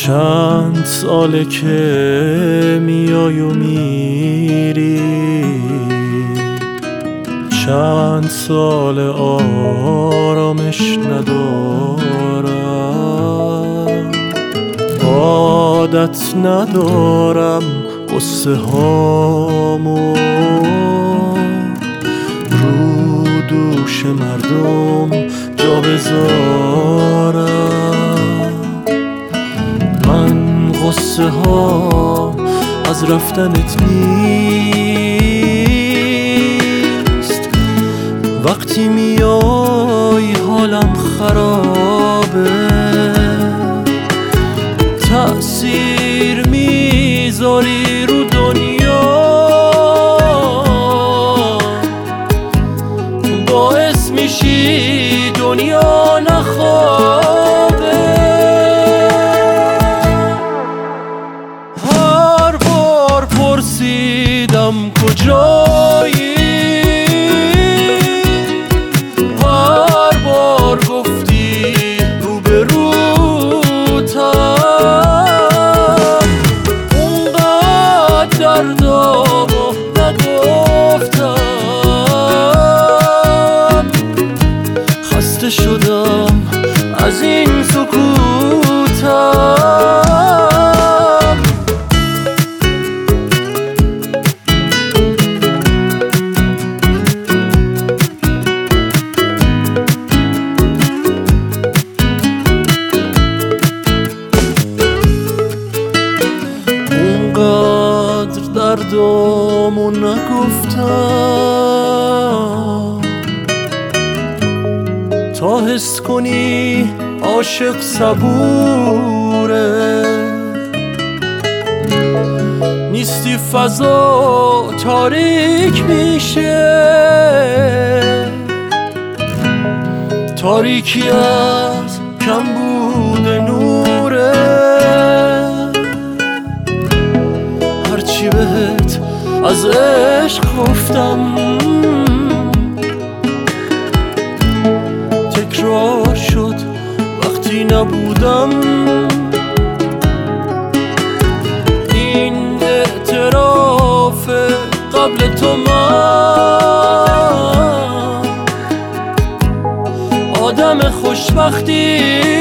چند ساله که میای و میری، چند سال آرامش ندارم، عادت ندارم قصه هامو رو دوش مردم جا بذارم. من قصه ها از رفتنت نیست، وقتی میای حالم خرابه، تأثیر میذاری رو دنیا، باعث میشی دنیا نخوابه. هر بار پرسیدم کجایی، هر بار گفتی روبروتم، اونقدر دردامو نگفتم، خسته شدم از این سکوتم. اونقدر دردامو نگفتم تا حس کنی عاشق صبوره، نیستی فضا تاریک میشه، تاریکی از کمبود نوره. هرچی بهت از عشق گفتم تکرار شد وقتی نبودم. این اعتراف قبل تو من آدم خوشبختی